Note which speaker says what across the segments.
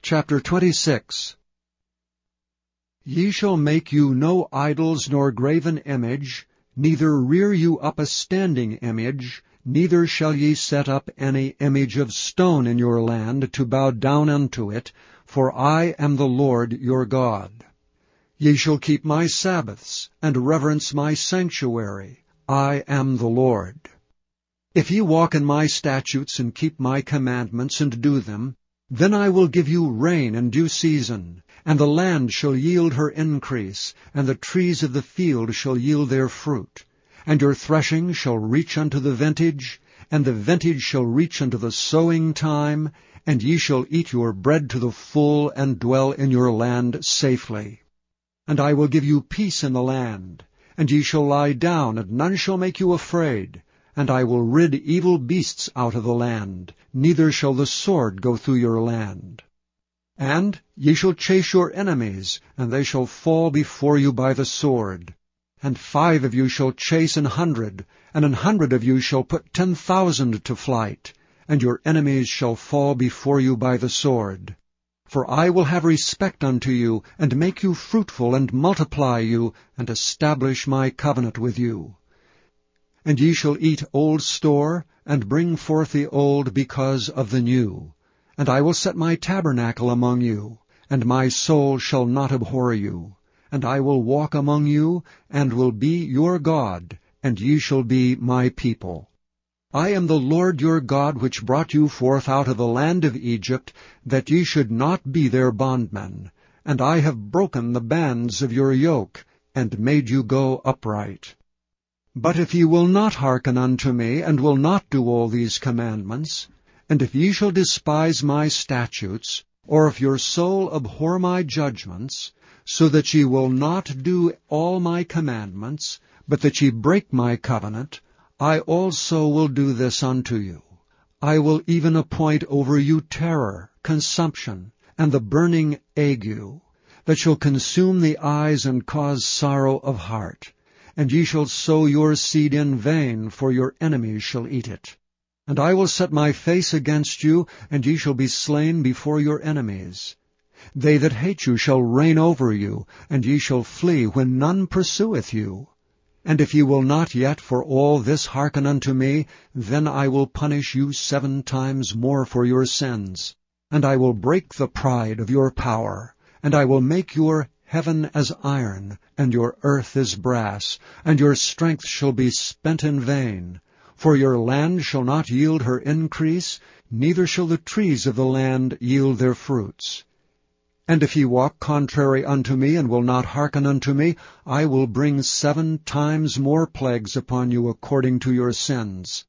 Speaker 1: Chapter 26. Ye shall make you no idols nor graven image, neither rear you up a standing image, neither shall ye set up any image of stone in your land to bow down unto it, for I am the Lord your God. Ye shall keep my Sabbaths, and reverence my sanctuary. I am the Lord. If ye walk in my statutes, and keep my commandments, and do them, then I will give you rain in due season, and the land shall yield her increase, and the trees of the field shall yield their fruit. And your threshing shall reach unto the vintage, and the vintage shall reach unto the sowing time, and ye shall eat your bread to the full, and dwell in your land safely. And I will give you peace in the land, and ye shall lie down, and none shall make you afraid. And I will rid evil beasts out of the land, neither shall the sword go through your land. And ye shall chase your enemies, and they shall fall before you by the sword. And 5 of you shall chase 100, and 100 of you shall put 10,000 to flight, and your enemies shall fall before you by the sword. For I will have respect unto you, and make you fruitful, and multiply you, and establish my covenant with you. And ye shall eat old store, and bring forth the old because of the new. And I will set my tabernacle among you, and my soul shall not abhor you. And I will walk among you, and will be your God, and ye shall be my people. I am the Lord your God, which brought you forth out of the land of Egypt, that ye should not be their bondmen. And I have broken the bands of your yoke, and made you go upright. But if ye will not hearken unto me, and will not do all these commandments, and if ye shall despise my statutes, or if your soul abhor my judgments, so that ye will not do all my commandments, but that ye break my covenant, I also will do this unto you. I will even appoint over you terror, consumption, and the burning ague, that shall consume the eyes and cause sorrow of heart. And ye shall sow your seed in vain, for your enemies shall eat it. And I will set my face against you, and ye shall be slain before your enemies. They that hate you shall reign over you, and ye shall flee when none pursueth you. And if ye will not yet for all this hearken unto me, then I will punish you 7 times more for your sins. And I will break the pride of your power, and I will make your heaven as iron, and your earth as brass, and your strength shall be spent in vain. For your land shall not yield her increase, neither shall the trees of the land yield their fruits. And if ye walk contrary unto me, and will not hearken unto me, I will bring 7 times more plagues upon you according to your sins.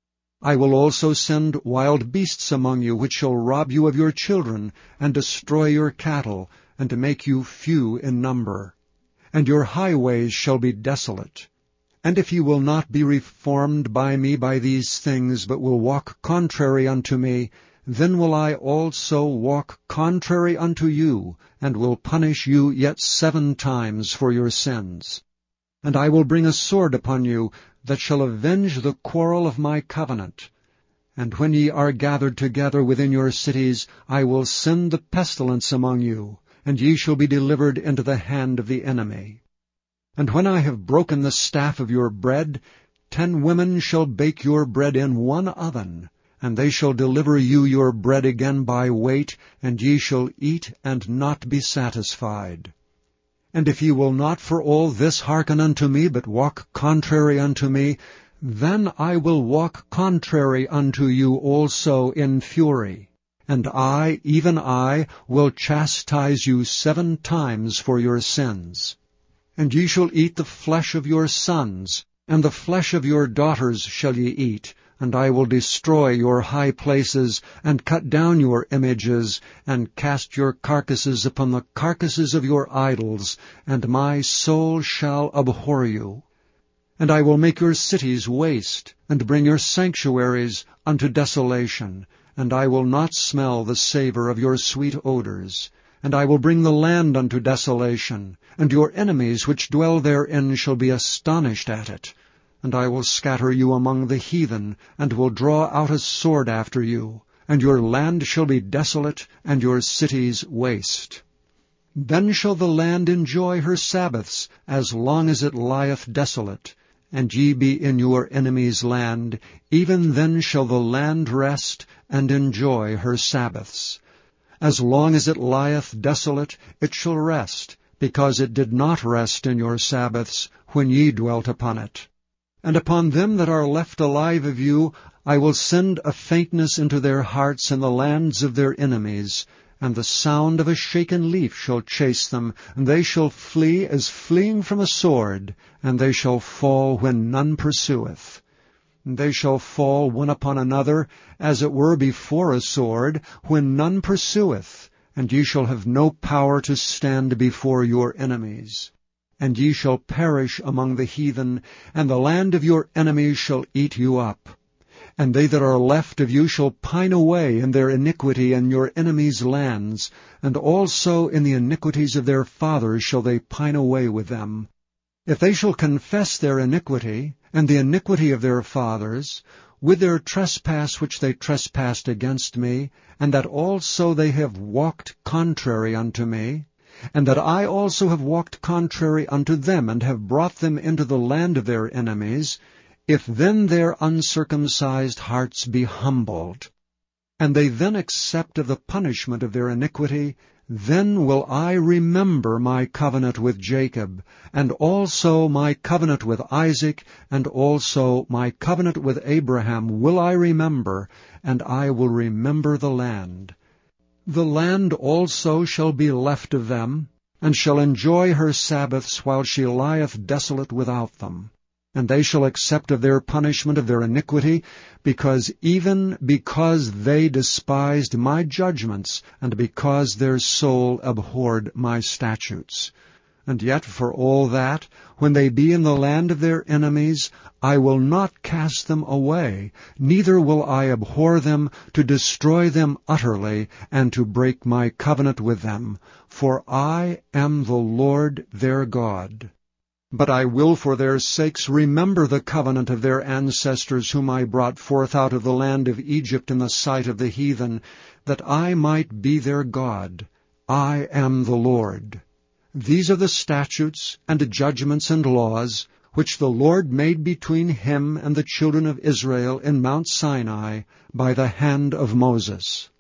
Speaker 1: I will also send wild beasts among you, which shall rob you of your children, and destroy your cattle, and to make you few in number. And your highways shall be desolate. And if ye will not be reformed by me by these things, but will walk contrary unto me, then will I also walk contrary unto you, and will punish you yet 7 times for your sins. And I will bring a sword upon you, that shall avenge the quarrel of my covenant. And when ye are gathered together within your cities, I will send the pestilence among you, and ye shall be delivered into the hand of the enemy. And when I have broken the staff of your bread, 10 women shall bake your bread in 1 oven, and they shall deliver you your bread again by weight, and ye shall eat and not be satisfied. And if ye will not for all this hearken unto me, but walk contrary unto me, then I will walk contrary unto you also in fury. And I, even I, will chastise you 7 times for your sins. And ye shall eat the flesh of your sons, and the flesh of your daughters shall ye eat, and I will destroy your high places, and cut down your images, and cast your carcasses upon the carcasses of your idols, and my soul shall abhor you. And I will make your cities waste, and bring your sanctuaries unto desolation, and I will not smell the savor of your sweet odors. And I will bring the land unto desolation, and your enemies which dwell therein shall be astonished at it. And I will scatter you among the heathen, and will draw out a sword after you, and your land shall be desolate, and your cities waste. Then shall the land enjoy her Sabbaths, as long as it lieth desolate, and ye be in your enemy's land, even then shall the land rest, and enjoy her Sabbaths. As long as it lieth desolate, it shall rest, because it did not rest in your Sabbaths, when ye dwelt upon it. And upon them that are left alive of you I will send a faintness into their hearts in the lands of their enemies, and the sound of a shaken leaf shall chase them, and they shall flee as fleeing from a sword, and they shall fall when none pursueth. And they shall fall one upon another, as it were before a sword, when none pursueth, and ye shall have no power to stand before your enemies. And ye shall perish among the heathen, and the land of your enemies shall eat you up. And they that are left of you shall pine away in their iniquity in your enemies' lands, and also in the iniquities of their fathers shall they pine away with them. If they shall confess their iniquity, and the iniquity of their fathers, with their trespass which they trespassed against me, and that also they have walked contrary unto me, and that I also have walked contrary unto them, and have brought them into the land of their enemies, if then their uncircumcised hearts be humbled, and they then accept of the punishment of their iniquity, then will I remember my covenant with Jacob, and also my covenant with Isaac, and also my covenant with Abraham will I remember, and I will remember the land. The land also shall be left of them, and shall enjoy her Sabbaths while she lieth desolate without them. And they shall accept of their punishment of their iniquity, because they despised my judgments, and because their soul abhorred my statutes. And yet for all that, when they be in the land of their enemies, I will not cast them away, neither will I abhor them, to destroy them utterly, and to break my covenant with them. For I am the Lord their God. But I will for their sakes remember the covenant of their ancestors, whom I brought forth out of the land of Egypt in the sight of the heathen, that I might be their God. I am the Lord. These are the statutes and judgments and laws, which the Lord made between him and the children of Israel in Mount Sinai by the hand of Moses.